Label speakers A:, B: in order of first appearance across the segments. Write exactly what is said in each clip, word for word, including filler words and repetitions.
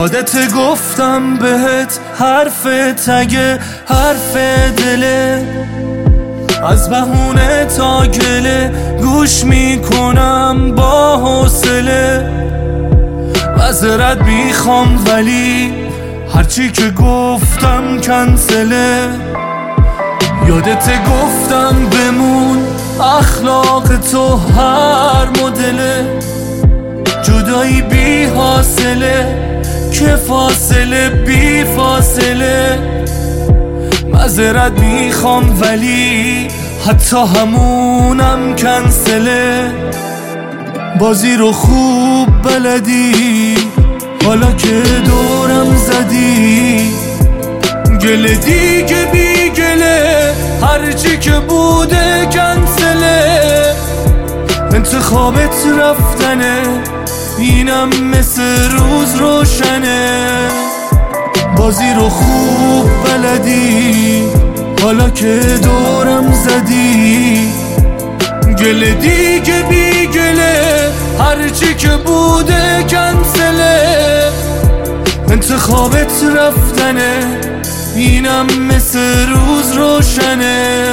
A: یادت گفتم بهت حرف تگه حرف دله، از بهونه تا گله گوش میکنم با حوصله. معذرت میخوام ولی هرچی که گفتم کنسله. یادت گفتم بمون اخلاق تو هر مدله، جدایی بی حاصله که فاصله بی فاصله. معذرت میخوام ولی حتی همونم کنسله. بازی رو خوب بلدی حالا که دورم زدی، گله دیگه بی گله هرچی که بوده کنسله. انتخابت رفتنه اینم مثل روز روشنه. بازی رو خوب بلدی حالا که دورم زدی، گله دیگه بی گله هرچی که بوده کنسله. انتخابت رفتنه اینم مثل روز روشنه.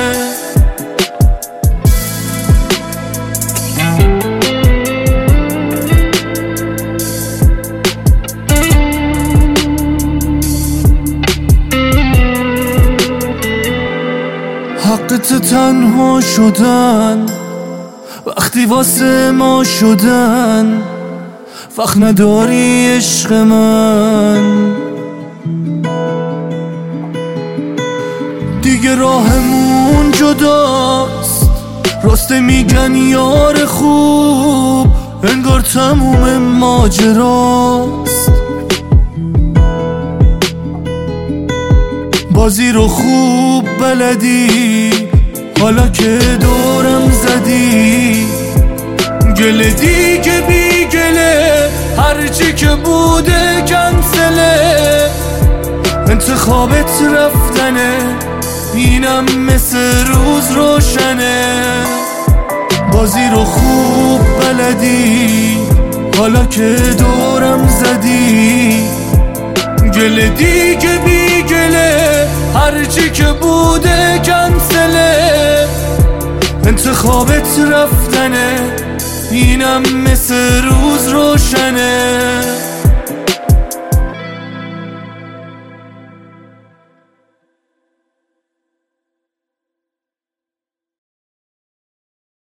A: حقت تنها شدن وقتی واسه ما شدن، فخر نداری عشق من. دیگه راهمون جداست، راسته میگن یار خوب انگار تموم ماجراست. بازی رو خوب بلدی حالا که دورم زدی، گله دیگه بی گله هرچی که بوده کنسله. انتخابت رفتنه اینم مثل روز روشنه. بازی رو خوب بلدی حالا که دورم زدی، گله دیگه بی گله هرچی که بوده کنسله. انتخابت رفتنه اینم مثل روز روشنه.